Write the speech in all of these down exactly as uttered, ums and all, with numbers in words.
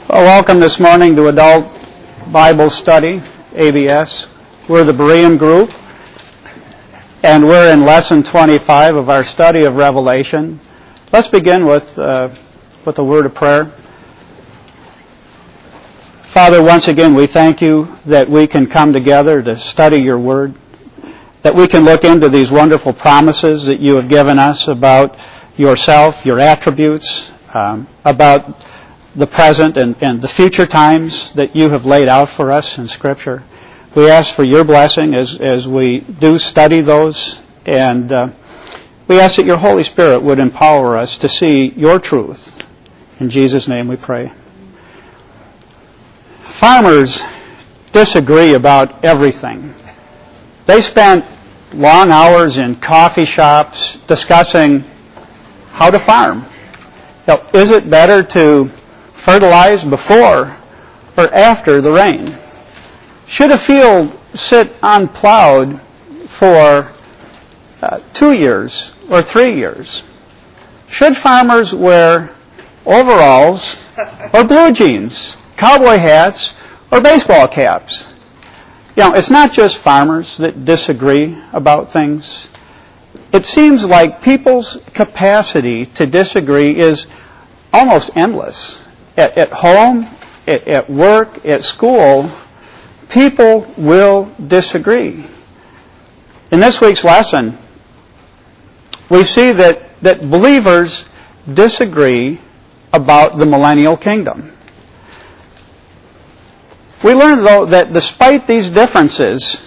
Well, welcome this morning to Adult Bible Study, A B S. We're the Berean group, and we're in Lesson twenty-five of our study of Revelation. Let's begin with, uh, with a word of prayer. Father, once again, we thank you that we can come together to study your Word, that we can look into these wonderful promises that you have given us about yourself, your attributes, um, about the present and, and the future times that you have laid out for us in Scripture. We ask for your blessing as, as we do study those, and uh, we ask that your Holy Spirit would empower us to see your truth. In Jesus' name we pray. Farmers disagree about everything. They spent long hours in coffee shops discussing how to farm. Now, is it better to fertilize before or after the rain? Should a field sit unplowed for uh, two years or three years? Should farmers wear overalls or blue jeans, cowboy hats or baseball caps? You know, it's not just farmers that disagree about things. It seems like people's capacity to disagree is almost endless. At, at home, at, at work, at school, people will disagree. In this week's lesson, we see that, that believers disagree about the millennial kingdom. We learn, though, that despite these differences,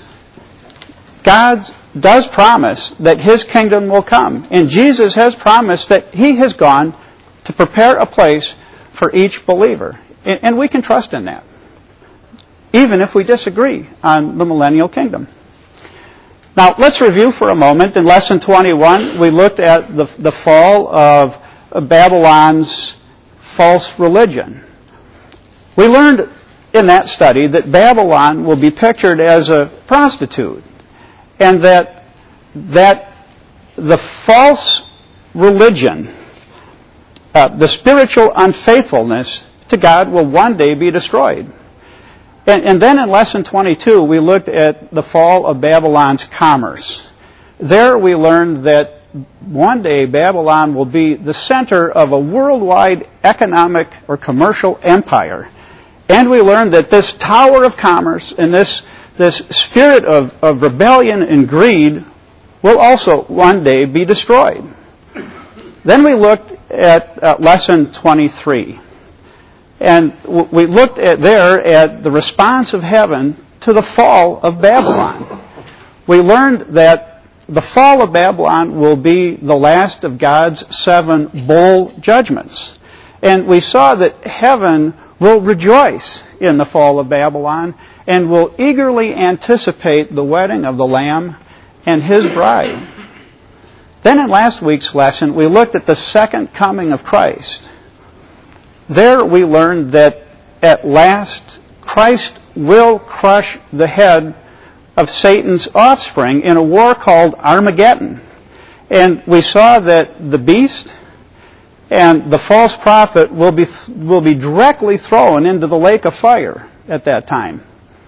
God does promise that His kingdom will come. And Jesus has promised that He has gone to prepare a place for each believer. And we can trust in that, even if we disagree on the millennial kingdom. Now, let's review for a moment. In Lesson twenty-one, we looked at the, the fall of Babylon's false religion. We learned in that study that Babylon will be pictured as a prostitute, and that, that the false religion, Uh, the spiritual unfaithfulness to God will one day be destroyed. And, and then in Lesson twenty-two, we looked at the fall of Babylon's commerce. There we learned that one day Babylon will be the center of a worldwide economic or commercial empire. And we learned that this tower of commerce and this, this spirit of, of rebellion and greed will also one day be destroyed. Then we looked at uh, Lesson twenty-three. And w- we looked at there at the response of heaven to the fall of Babylon. We learned that the fall of Babylon will be the last of God's seven bowl judgments. And we saw that heaven will rejoice in the fall of Babylon and will eagerly anticipate the wedding of the Lamb and His bride. Then in last week's lesson, we looked at the second coming of Christ. There we learned that at last Christ will crush the head of Satan's offspring in a war called Armageddon. And we saw that the beast and the false prophet will be, will be directly thrown into the lake of fire at that time.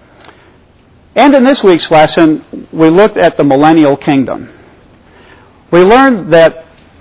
And in this week's lesson, we looked at the millennial kingdom. We learned that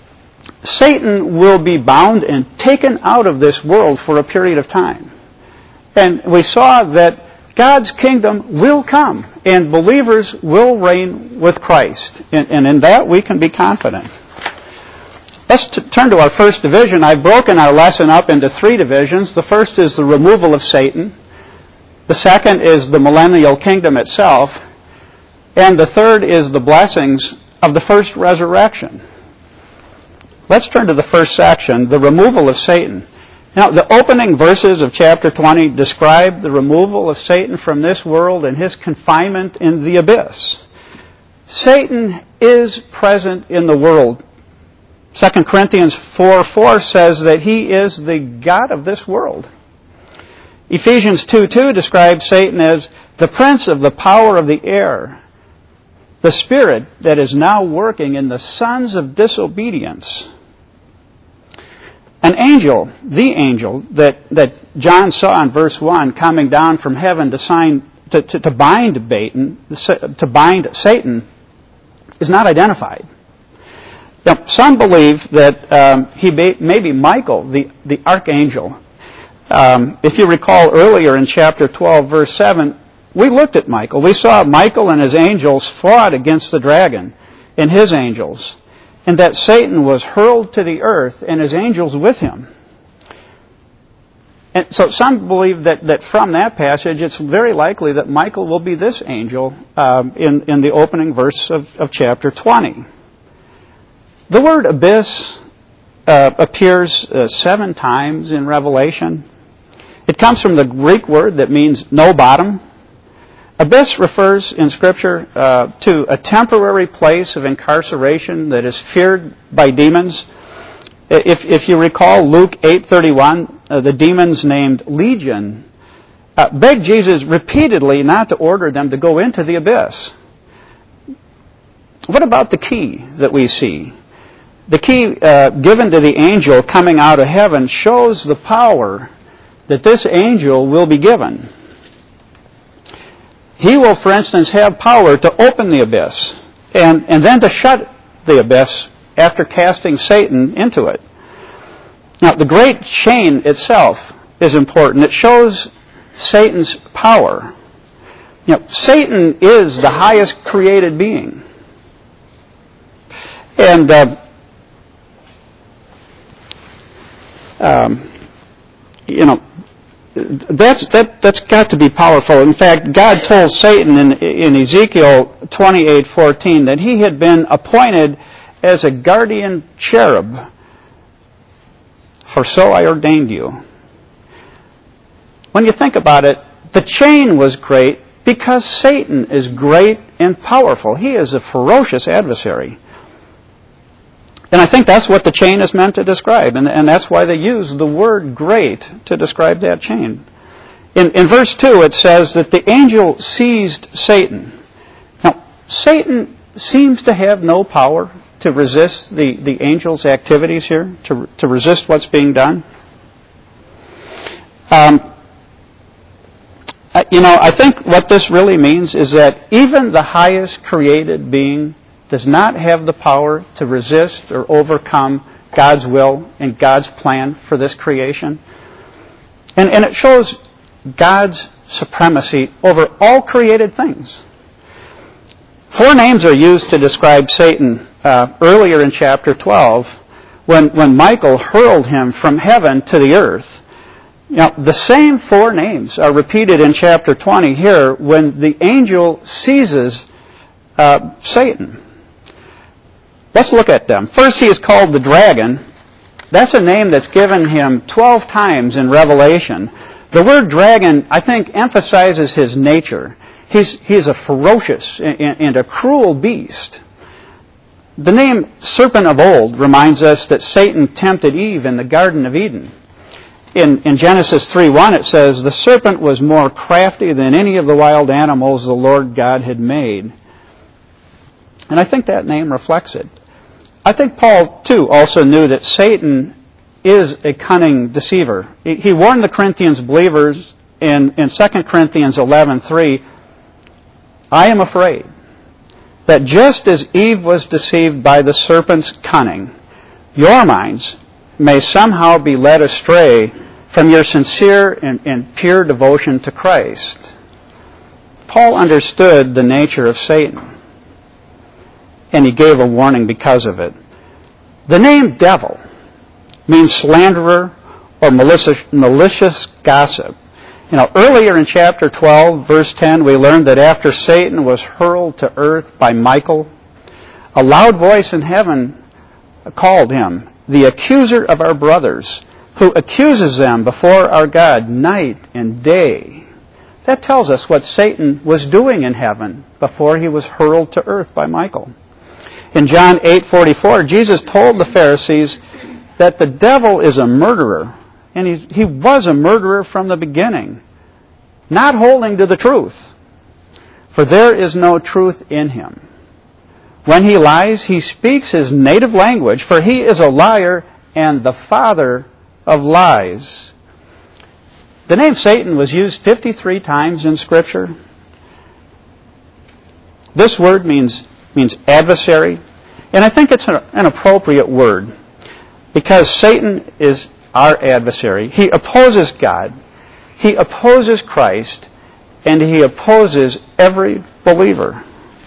Satan will be bound and taken out of this world for a period of time. And we saw that God's kingdom will come and believers will reign with Christ. And, and in that we can be confident. Let's t- turn to our first division. I've broken our lesson up into three divisions. The first is the removal of Satan. The second is the millennial kingdom itself. And the third is the blessings of the first resurrection. Let's turn to the first section, the removal of Satan. Now, the opening verses of chapter twenty describe the removal of Satan from this world and his confinement in the abyss. Satan is present in the world. Second Corinthians four four says that he is the god of this world. Ephesians two two describes Satan as the prince of the power of the air, the spirit that is now working in the sons of disobedience. An angel, the angel that, that John saw in verse one coming down from heaven to sign to, to, to bind Satan, to bind Satan, is not identified. Now, some believe that um, he may, may be Michael, the, the archangel. Um, if you recall earlier in chapter twelve, verse seven, we looked at Michael. We saw Michael and his angels fought against the dragon and his angels, and that Satan was hurled to the earth and his angels with him. And so some believe that, that from that passage, it's very likely that Michael will be this angel um, in, in the opening verse of, of chapter twenty. The word abyss uh, appears uh, seven times in Revelation. It comes from the Greek word that means no bottom. Abyss refers in Scripture uh, to a temporary place of incarceration that is feared by demons. If, if you recall Luke eight thirty-one, uh, the demons named Legion uh, begged Jesus repeatedly not to order them to go into the abyss. What about the key that we see? The key uh, given to the angel coming out of heaven shows the power that this angel will be given. He will, for instance, have power to open the abyss and, and then to shut the abyss after casting Satan into it. Now, the great chain itself is important. It shows Satan's power. You know, Satan is the highest created being. And, uh, um, you know, That's that, that's got to be powerful. In fact, God told Satan in, in Ezekiel twenty-eight fourteen that he had been appointed as a guardian cherub. For so I ordained you. When you think about it, the chain was great because Satan is great and powerful. He is a ferocious adversary. And I think that's what the chain is meant to describe. And, and that's why they use the word great to describe that chain. In, in verse two, it says that the angel seized Satan. Now, Satan seems to have no power to resist the, the angel's activities here, to, to resist what's being done. Um, you know, I think what this really means is that even the highest created being does not have the power to resist or overcome God's will and God's plan for this creation. And, and it shows God's supremacy over all created things. Four names are used to describe Satan uh, earlier in chapter twelve when, when Michael hurled him from heaven to the earth. Now, the same four names are repeated in chapter twenty here when the angel seizes uh, Satan. Let's look at them. First, he is called the dragon. That's a name that's given him twelve times in Revelation. The word dragon, I think, emphasizes his nature. He's, he's a ferocious and, and a cruel beast. The name serpent of old reminds us that Satan tempted Eve in the Garden of Eden. In, in Genesis three one, it says, the serpent was more crafty than any of the wild animals the Lord God had made. And I think that name reflects it. I think Paul, too, also knew that Satan is a cunning deceiver. He warned the Corinthians believers in, in Second Corinthians eleven three, I am afraid that just as Eve was deceived by the serpent's cunning, your minds may somehow be led astray from your sincere and, and pure devotion to Christ. Paul understood the nature of Satan, and he gave a warning because of it. The name devil means slanderer or malicious, malicious gossip. You know, earlier in chapter twelve, verse ten, we learned that after Satan was hurled to earth by Michael, a loud voice in heaven called him the accuser of our brothers, who accuses them before our God night and day. That tells us what Satan was doing in heaven before he was hurled to earth by Michael. In John eight forty-four, Jesus told the Pharisees that the devil is a murderer, and he, he was a murderer from the beginning, not holding to the truth, for there is no truth in him. When he lies, he speaks his native language, for he is a liar and the father of lies. The name Satan was used fifty-three times in Scripture. This word means, means adversary. And I think it's an appropriate word because Satan is our adversary. He opposes God. He opposes Christ. And he opposes every believer.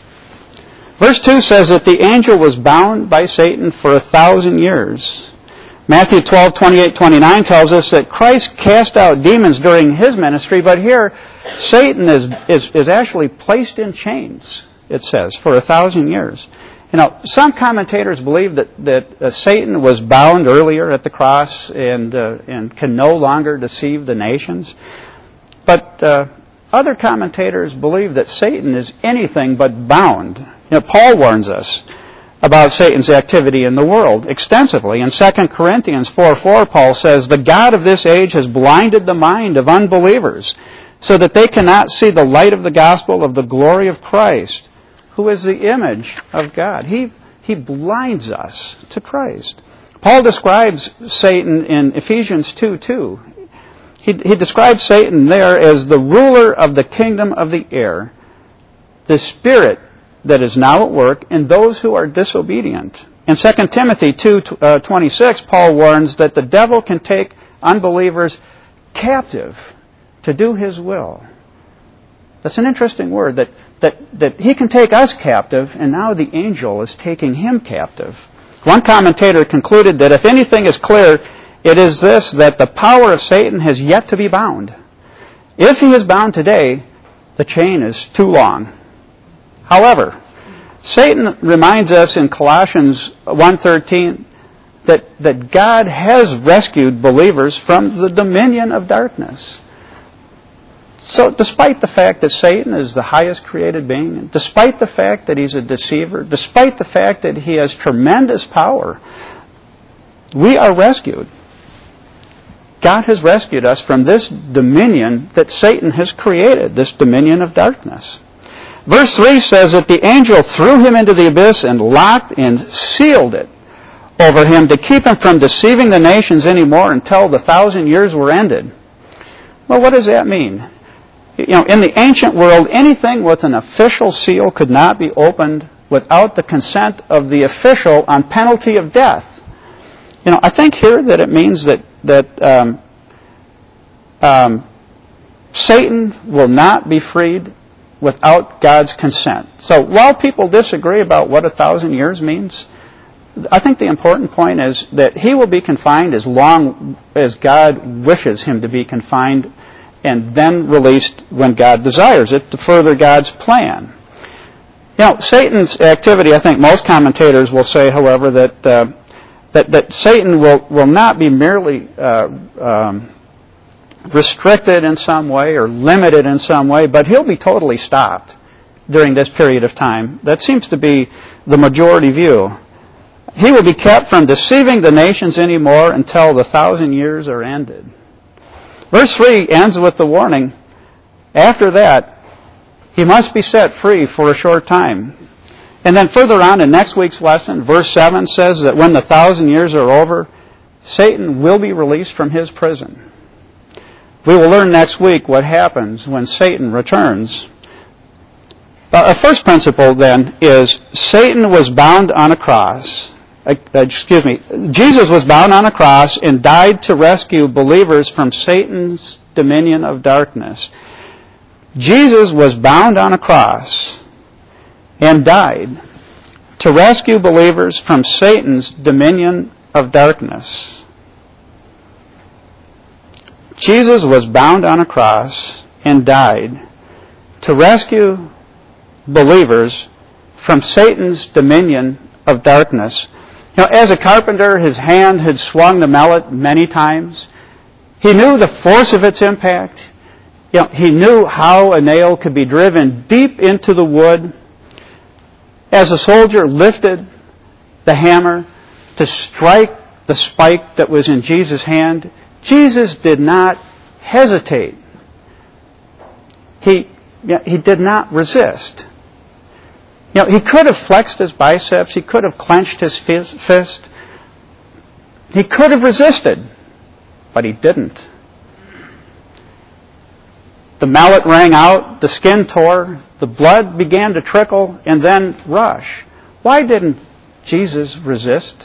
Verse two says that the angel was bound by Satan for a thousand years. Matthew twelve, twenty-eight, twenty-nine tells us that Christ cast out demons during his ministry, but here Satan is, is, is actually placed in chains, it says, for a thousand years. You know, some commentators believe that, that uh, Satan was bound earlier at the cross and, uh, and can no longer deceive the nations. But uh, other commentators believe that Satan is anything but bound. You know, Paul warns us about Satan's activity in the world extensively. In Second Corinthians four four, Paul says, "The God of this age has blinded the mind of unbelievers, so that they cannot see the light of the gospel of the glory of Christ, who is the image of God." He, he blinds us to Christ. Paul describes Satan in Ephesians two two. He, he describes Satan there as the ruler of the kingdom of the air, the spirit that is now at work in those who are disobedient. In Second Timothy two twenty-six, Paul warns that the devil can take unbelievers captive to do his will. That's an interesting word, that, that, that he can take us captive, and now the angel is taking him captive. One commentator concluded that if anything is clear, it is this, that the power of Satan has yet to be bound. If he is bound today, the chain is too long. However, Satan reminds us in Colossians one thirteen that, that God has rescued believers from the dominion of darkness. So despite the fact that Satan is the highest created being, despite the fact that he's a deceiver, despite the fact that he has tremendous power, we are rescued. God has rescued us from this dominion that Satan has created, this dominion of darkness. Verse three says that the angel threw him into the abyss and locked and sealed it over him to keep him from deceiving the nations anymore until the thousand years were ended. Well, what does that mean? You know, in the ancient world, anything with an official seal could not be opened without the consent of the official on penalty of death. You know, I think here that it means that that um, um, Satan will not be freed without God's consent. So while people disagree about what a thousand years means, I think the important point is that he will be confined as long as God wishes him to be confined, and then released when God desires it to further God's plan. You know, Satan's activity, I think most commentators will say, however, that uh, that, that Satan will, will not be merely uh, um, restricted in some way or limited in some way, but he'll be totally stopped during this period of time. That seems to be the majority view. He will be kept from deceiving the nations anymore until the thousand years are ended. Verse three ends with the warning, after that, he must be set free for a short time. And then further on in next week's lesson, verse seven says that when the thousand years are over, Satan will be released from his prison. We will learn next week what happens when Satan returns. Uh, a first principle, then, is Satan was bound on a cross. Uh, excuse me. Jesus was bound on a cross and died to rescue believers from Satan's dominion of darkness. Jesus was bound on a cross and died to rescue believers from Satan's dominion of darkness. Jesus was bound on a cross and died to rescue believers from Satan's dominion of darkness. You know, as a carpenter, his hand had swung the mallet many times. He knew the force of its impact. You know, he knew how a nail could be driven deep into the wood. As a soldier lifted the hammer to strike the spike that was in Jesus' hand, Jesus did not hesitate. He, he did not resist. You know, he could have flexed his biceps. He could have clenched his fist. He could have resisted. but he didn't. The mallet rang out, the skin tore, the blood began to trickle and then rush. Why didn't Jesus resist?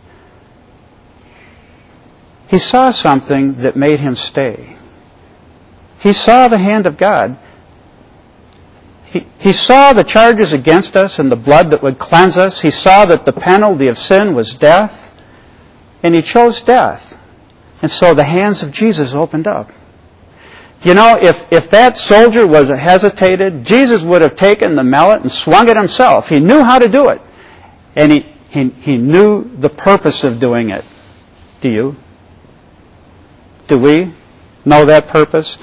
He saw something that made him stay. He saw the hand of God. He, he saw the charges against us and the blood that would cleanse us. He saw that the penalty of sin was death, and he chose death. And so the hands of Jesus opened up. You know, if, if that soldier was hesitated, Jesus would have taken the mallet and swung it himself. He knew how to do it. And he, he, he knew the purpose of doing it. Do you? Do we know that purpose?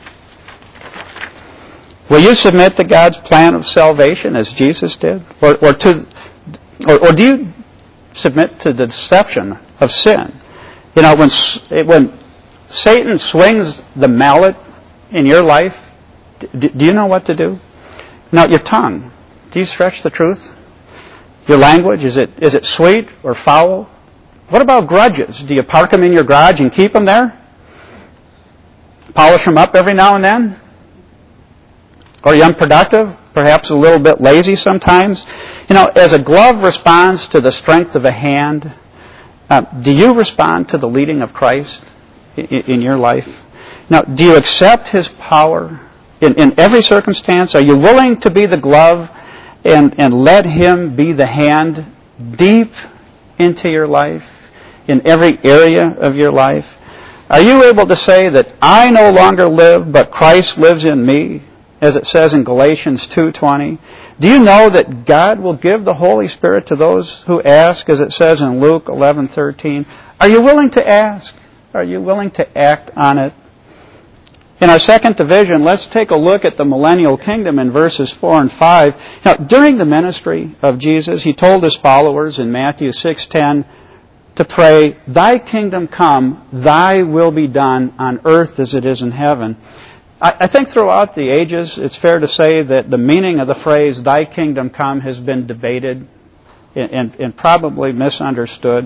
Will you submit to God's plan of salvation as Jesus did? Or, or, to, or, or do you submit to the deception of sin? You know, when, when Satan swings the mallet in your life, do, do you know what to do? Now, your tongue, do you stretch the truth? Your language, is it is it sweet or foul? What about grudges? Do you park them in your garage and keep them there? Polish them up every now and then? Or are you unproductive? Perhaps a little bit lazy sometimes? You know, as a glove responds to the strength of a hand, uh, do you respond to the leading of Christ in, in your life? Now, do you accept His power in, in every circumstance? Are you willing to be the glove and, and let Him be the hand deep into your life, in every area of your life? Are you able to say that I no longer live, but Christ lives in me, as it says in Galatians two twenty? Do you know that God will give the Holy Spirit to those who ask, as it says in Luke eleven thirteen? Are you willing to ask? Are you willing to act on it? In our second division, let's take a look at the millennial kingdom in verses four and five. Now, during the ministry of Jesus, He told His followers in Matthew six ten to pray, Thy kingdom come, Thy will be done on earth as it is in heaven. I, I think throughout the ages, it's fair to say that the meaning of the phrase, Thy kingdom come, has been debated and, and, and probably misunderstood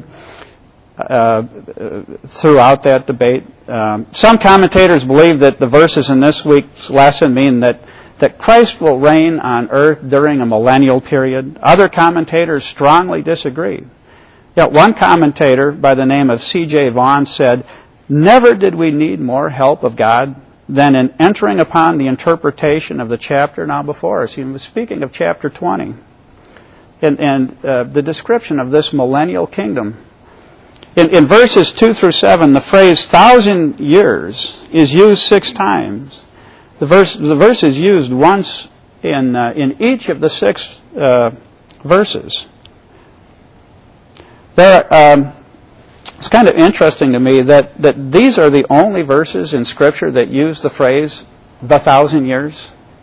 uh, throughout that debate. Um, some commentators believe that the verses in this week's lesson mean that, that Christ will reign on earth during a millennial period. Other commentators strongly disagree. Yet one commentator by the name of C J Vaughan said, Never did we need more help of God than in entering upon the interpretation of the chapter now before us. He was speaking of chapter twenty and, and uh, the description of this millennial kingdom. In, in verses two through seven, the phrase thousand years is used six times. The verse, the verse is used once in, uh, in each of the six uh, verses. There, um, it's kind of interesting to me that, that these are the only verses in Scripture that use the phrase, the thousand years.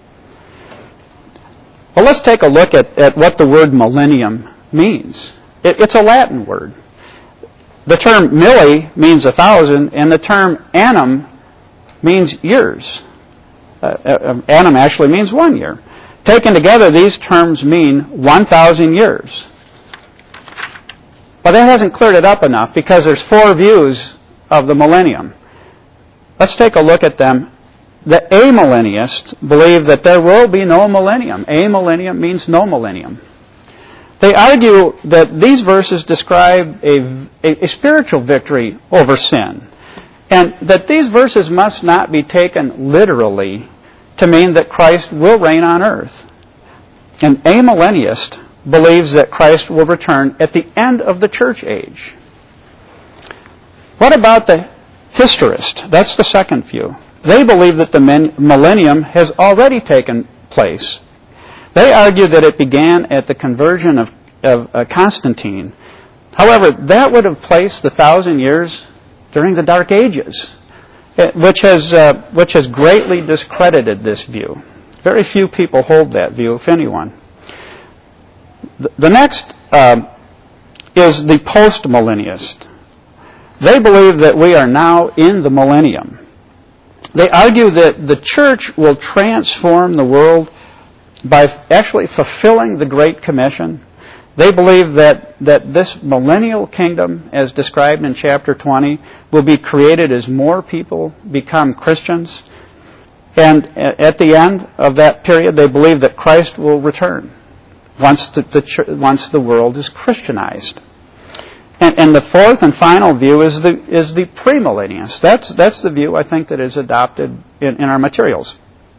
Well, let's take a look at, at what the word millennium means. It, it's a Latin word. The term milli means a thousand, and the term annum means years. Uh, annum actually means one year. Taken together, these terms mean one thousand years. But that hasn't cleared it up enough because there's four views of the millennium. Let's take a look at them. The amillennialists believe that there will be no millennium. Amillennium means no millennium. They argue that these verses describe a, a, a spiritual victory over sin, and that these verses must not be taken literally to mean that Christ will reign on earth. An amillennialist believes that Christ will return at the end of the church age. What about the historist? That's the second view. They believe that the millennium has already taken place. They argue that it began at the conversion of, of uh, Constantine. However, that would have placed the thousand years during the Dark Ages, which has, uh, which has greatly discredited this view. Very few people hold that view, if anyone. The next um, is the post-millennialist. They believe that we are now in the millennium. They argue that the church will transform the world by actually fulfilling the Great Commission They believe that, that this millennial kingdom, as described in chapter twenty, will be created as more people become Christians. And at the end of that period, they believe that Christ will return once the, the, once the world is Christianized. And, and the fourth and final view is the, is the premillennialist. That's, that's the view, I think, that is adopted in, in our materials.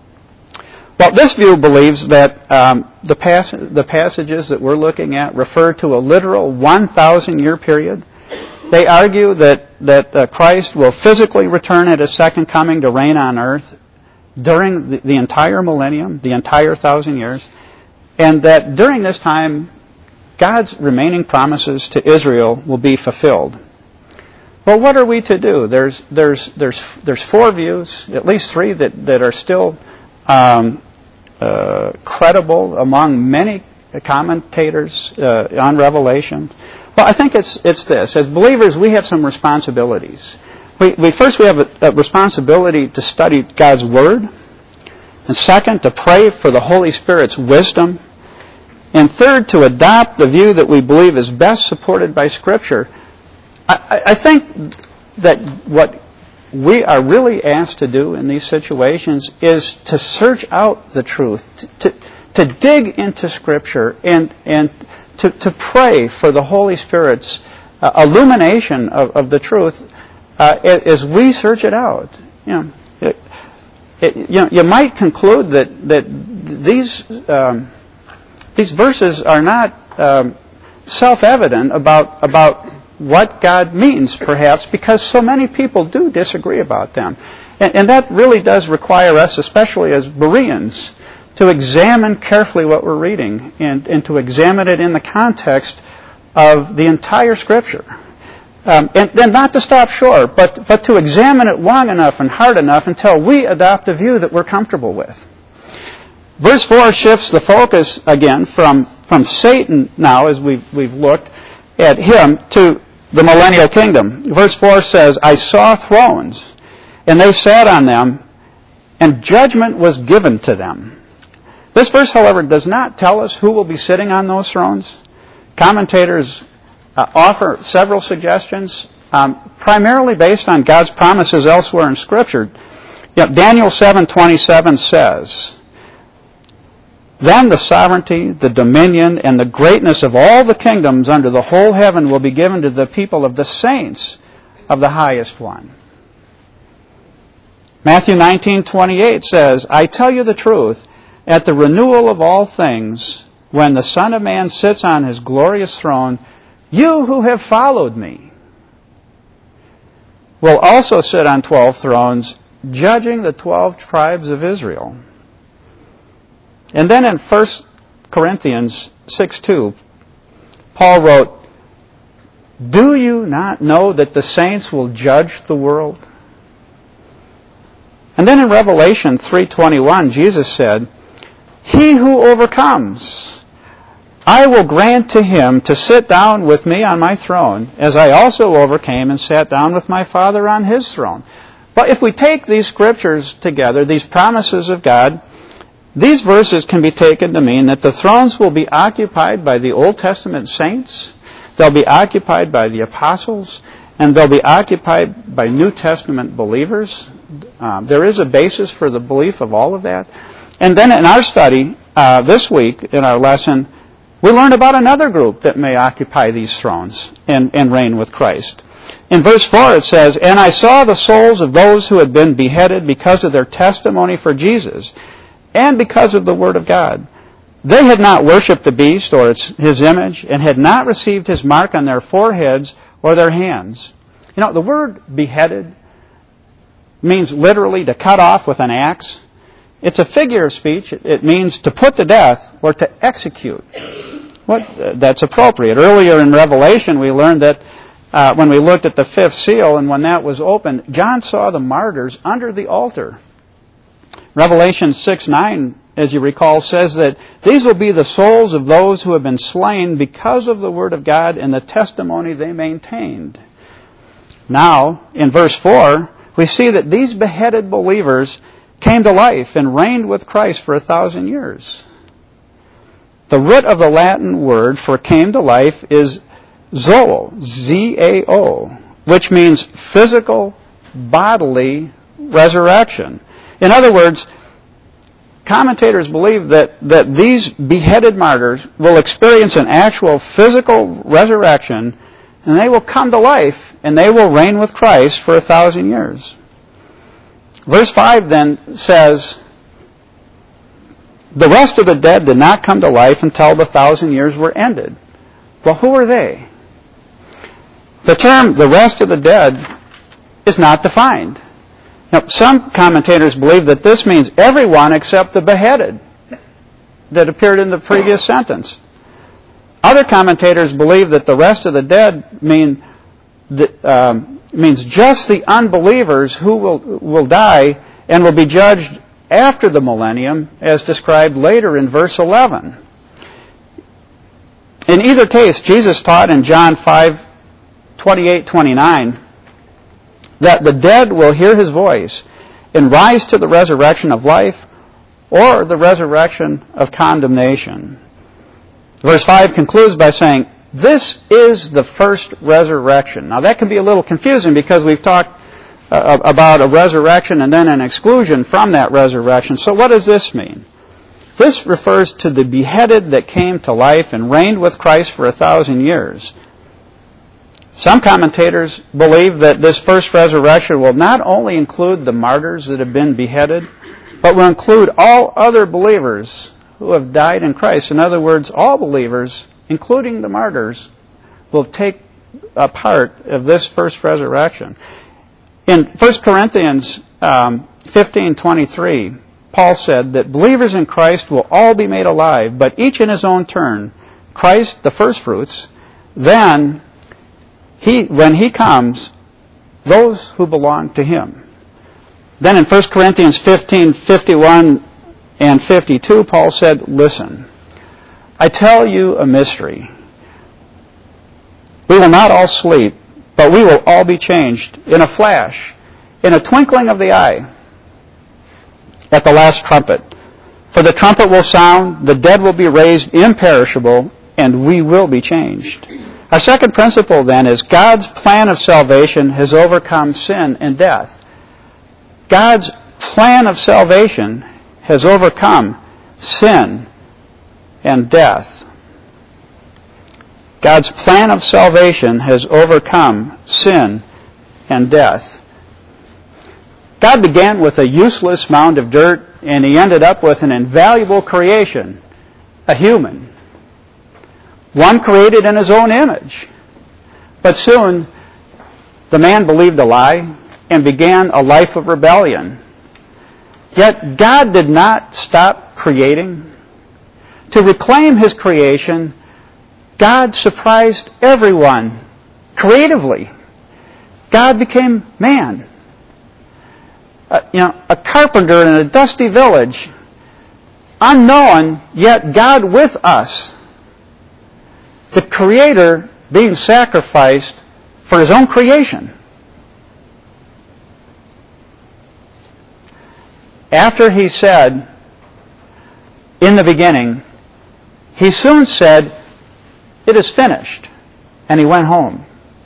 Well, this view believes that um, the, pass- the passages that we're looking at refer to a literal one thousand year period. They argue that, that uh, Christ will physically return at His second coming to reign on earth during the, the entire millennium, the entire thousand years, and that during this time, God's remaining promises to Israel will be fulfilled. Well, what are we to do? There's, there's, there's, there's four views, at least three, that, that are still Um, uh, credible among many commentators uh, on Revelation. Well, I think it's it's this. As believers, we have some responsibilities. We, we first we have a, a responsibility to study God's Word, and second, to pray for the Holy Spirit's wisdom, and third, to adopt the view that we believe is best supported by Scripture. I, I, I think that what we are really asked to do in these situations is to search out the truth, to, to, to dig into Scripture, and, and to, to pray for the Holy Spirit's uh, illumination of, of the truth uh, as we search it out. You know, it, it, you know, you might conclude that that these um, these verses are not um, self-evident about about. what God means, perhaps, because so many people do disagree about them. And, and that really does require us, especially as Bereans, to examine carefully what we're reading and, and to examine it in the context of the entire Scripture. Um, and then not to stop short, but, but to examine it long enough and hard enough until we adopt a view that we're comfortable with. Verse four shifts the focus again from, from Satan now, as we've, we've looked at him, to the millennial kingdom. Verse four says, I saw thrones, and they sat on them, and judgment was given to them. This verse, however, does not tell us who will be sitting on those thrones. Commentators uh, offer several suggestions, um, primarily based on God's promises elsewhere in Scripture. You know, Daniel seven twenty-seven says, Then the sovereignty, the dominion, and the greatness of all the kingdoms under the whole heaven will be given to the people of the saints of the highest one. Matthew nineteen twenty-eight says, I tell you the truth, at the renewal of all things, when the Son of Man sits on His glorious throne, you who have followed me will also sit on twelve thrones, judging the twelve tribes of Israel. And then in First Corinthians six two, Paul wrote, Do you not know that the saints will judge the world? And then in Revelation three twenty-one, Jesus said, He who overcomes, I will grant to him to sit down with me on my throne, as I also overcame and sat down with my Father on His throne. But if we take these scriptures together, these promises of God, these verses can be taken to mean that the thrones will be occupied by the Old Testament saints, they'll be occupied by the apostles, and they'll be occupied by New Testament believers. Um, there is a basis for the belief of all of that. And then in our study uh, this week, in our lesson, we learned about another group that may occupy these thrones and, and reign with Christ. In verse four it says, And I saw the souls of those who had been beheaded because of their testimony for Jesus, and because of the Word of God. They had not worshipped the beast or its, his image, and had not received his mark on their foreheads or their hands. You know, the word beheaded means literally to cut off with an axe. It's a figure of speech. It means to put to death or to execute. What, uh, that's appropriate. Earlier in Revelation we learned that uh, when we looked at the fifth seal and when that was opened, John saw the martyrs under the altar. Revelation six nine, as you recall, says that these will be the souls of those who have been slain because of the Word of God and the testimony they maintained. Now, in verse four, we see that these beheaded believers came to life and reigned with Christ for a thousand years. The root of the Latin word for came to life is zoo, Z A O, which means physical, bodily resurrection. In other words, commentators believe that, that these beheaded martyrs will experience an actual physical resurrection, and they will come to life, and they will reign with Christ for a thousand years. Verse five then says, the rest of the dead did not come to life until the thousand years were ended. Well, who are they? The term, the rest of the dead, is not defined. Now, some commentators believe that this means everyone except the beheaded that appeared in the previous sentence. Other commentators believe that the rest of the dead mean that, um, means just the unbelievers who will will die and will be judged after the millennium, as described later in verse eleven. In either case, Jesus taught in John five twenty-eight twenty-nine that the dead will hear His voice and rise to the resurrection of life or the resurrection of condemnation. Verse five concludes by saying, this is the first resurrection. Now that can be a little confusing because we've talked uh, about a resurrection and then an exclusion from that resurrection. So what does this mean? This refers to the beheaded that came to life and reigned with Christ for a thousand years. Some commentators believe that this first resurrection will not only include the martyrs that have been beheaded, but will include all other believers who have died in Christ. In other words, all believers, including the martyrs, will take a part of this first resurrection. In First Corinthians um, fifteen twenty-three, Paul said that believers in Christ will all be made alive, but each in his own turn. Christ, the first fruits, then He, when He comes, those who belong to Him. Then in First Corinthians fifteen fifty-one and fifty-two, Paul said, listen, I tell you a mystery. We will not all sleep, but we will all be changed in a flash, in a twinkling of the eye, at the last trumpet. For the trumpet will sound, the dead will be raised imperishable, and we will be changed. Our second principle, then, is God's plan of salvation has overcome sin and death. God's plan of salvation has overcome sin and death. God's plan of salvation has overcome sin and death. God began with a useless mound of dirt, and He ended up with an invaluable creation, a human. One created in His own image. But soon, the man believed a lie and began a life of rebellion. Yet God did not stop creating. To reclaim His creation, God surprised everyone creatively. God became man. Uh, you know, a carpenter in a dusty village, unknown, yet God with us. The Creator being sacrificed for His own creation. After He said, in the beginning, He soon said, it is finished. And He went home.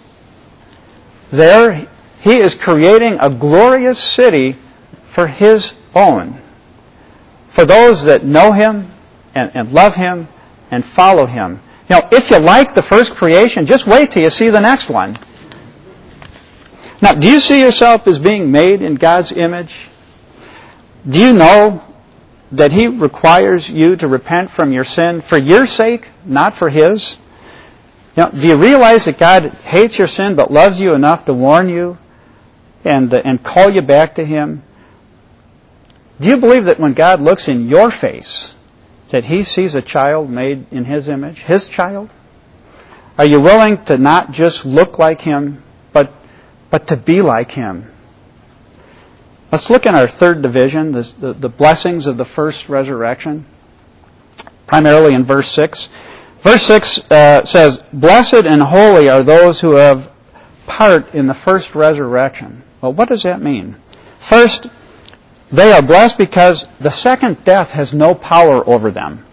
There, He is creating a glorious city for His own. For those that know Him and, and love Him and follow Him. You know, if you like the first creation, just wait till you see the next one. Now, do you see yourself as being made in God's image? Do you know that He requires you to repent from your sin for your sake, not for His? You know, do you realize that God hates your sin but loves you enough to warn you and, uh, and call you back to Him? Do you believe that when God looks in your face, that He sees a child made in His image, His child? Are you willing to not just look like Him, but but to be like Him? Let's look in our third division, the, the, the blessings of the first resurrection, primarily in verse six. Verse six uh, says, blessed and holy are those who have part in the first resurrection. Well, what does that mean? First, they are blessed because the second death has no power over them.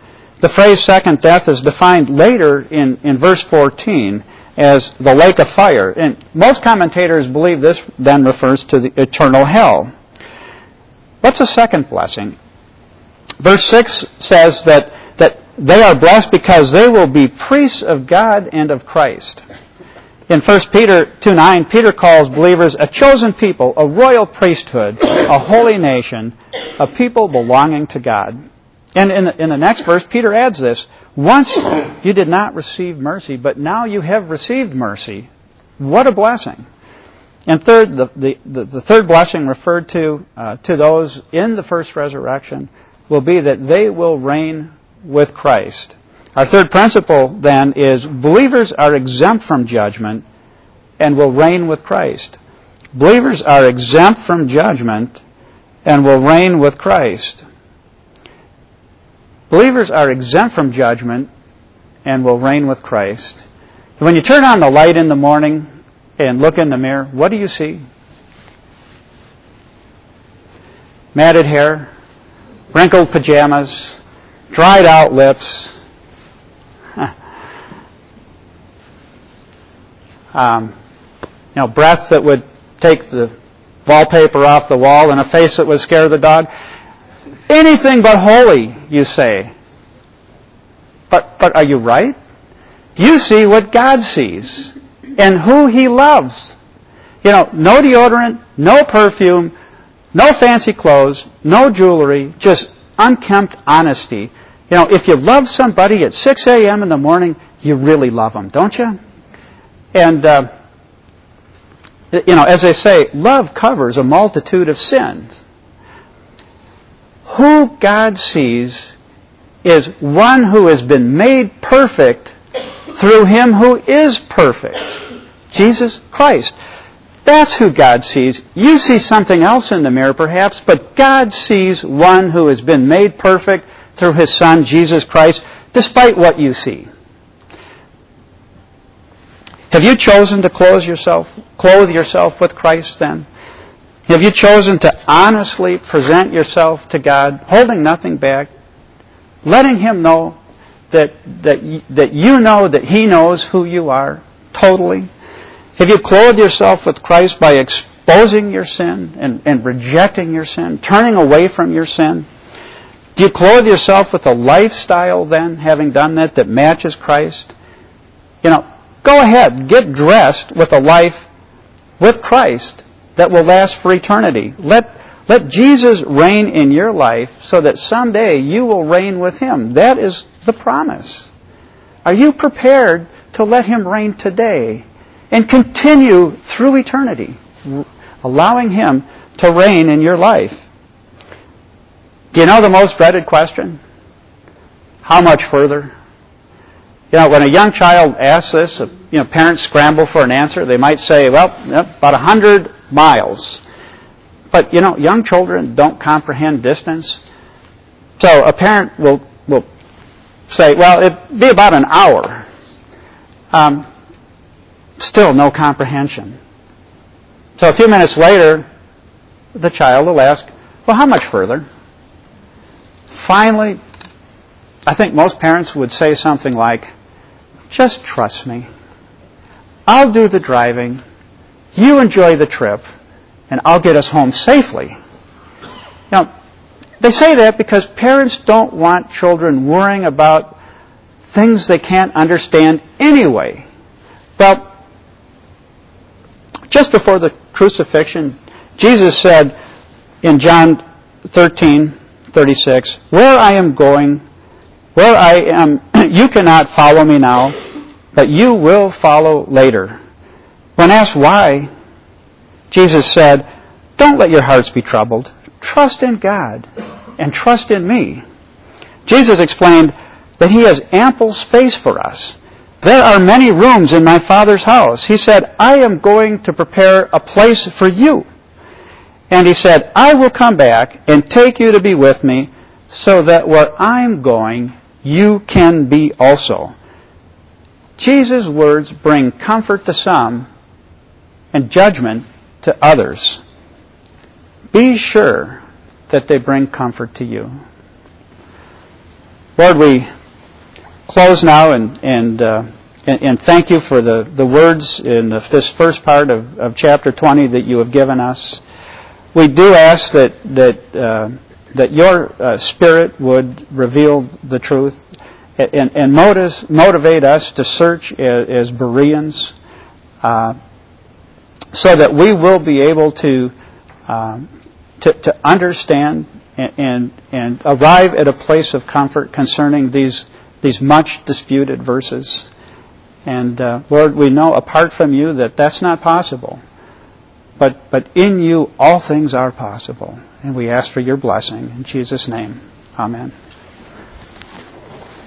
The phrase second death is defined later in, in verse fourteen as the lake of fire. And most commentators believe this then refers to the eternal hell. What's the second blessing? Verse six says that, that they are blessed because they will be priests of God and of Christ. In First Peter two nine, Peter calls believers a chosen people, a royal priesthood, a holy nation, a people belonging to God. And in the, in the next verse, Peter adds this, once you did not receive mercy, but now you have received mercy. What a blessing. And third, the, the, the, the third blessing referred to uh, to those in the first resurrection will be that they will reign with Christ. Our third principle, then, is believers are exempt from judgment and will reign with Christ. Believers are exempt from judgment and will reign with Christ. Believers are exempt from judgment and will reign with Christ. When you turn on the light in the morning and look in the mirror, what do you see? Matted hair, wrinkled pajamas, dried out lips, um, you know, breath that would take the wallpaper off the wall and a face that would scare the dog. Anything but holy, you say. But but are you right? You see what God sees and who He loves. You know, no deodorant, no perfume, no fancy clothes, no jewelry, just unkempt honesty. You know, if you love somebody at six a.m. in the morning, you really love them, don't you? And, uh, you know, as they say, love covers a multitude of sins. Who God sees is one who has been made perfect through Him who is perfect, Jesus Christ. That's who God sees. You see something else in the mirror perhaps, but God sees one who has been made perfect through His Son, Jesus Christ, despite what you see. Have you chosen to clothe yourself, clothe yourself with Christ then? Have you chosen to honestly present yourself to God, holding nothing back, letting Him know that, that, that you know that He knows who you are totally? Have you clothed yourself with Christ by exposing your sin and, and rejecting your sin, turning away from your sin? Do you clothe yourself with a lifestyle then, having done that, that matches Christ? You know, go ahead, get dressed with a life with Christ that will last for eternity. Let, let Jesus reign in your life so that someday you will reign with Him. That is the promise. Are you prepared to let Him reign today and continue through eternity, allowing Him to reign in your life? Do you know the most dreaded question? How much further? You know, when a young child asks this, you know, parents scramble for an answer. They might say, well, about a hundred miles. But, you know, young children don't comprehend distance. So a parent will will say, well, it'd be about an hour. Um, still no comprehension. So a few minutes later, the child will ask, well, how much further? Finally, I think most parents would say something like, just trust me. I'll do the driving. You enjoy the trip, and I'll get us home safely. Now, they say that because parents don't want children worrying about things they can't understand anyway. Well, just before the crucifixion, Jesus said in John thirteen thirty-six, where I am going, where I am, you cannot follow me now, but you will follow later. When asked why, Jesus said, don't let your hearts be troubled. Trust in God and trust in me. Jesus explained that He has ample space for us. There are many rooms in my Father's house. He said, I am going to prepare a place for you. And He said, I will come back and take you to be with me so that where I'm going, you can be also. Jesus' words bring comfort to some and judgment to others. Be sure that they bring comfort to you. Lord, we close now and and, uh, and and thank you for the, the words in the, this first part of, of chapter twenty that you have given us. We do ask that that uh, that your uh, Spirit would reveal the truth and, and motive, motivate us to search as, as Bereans, uh, so that we will be able to um, to, to understand and, and and arrive at a place of comfort concerning these these much disputed verses. And uh, Lord, we know apart from you that that's not possible. But but in you all things are possible. And we ask for your blessing. In Jesus' name, amen.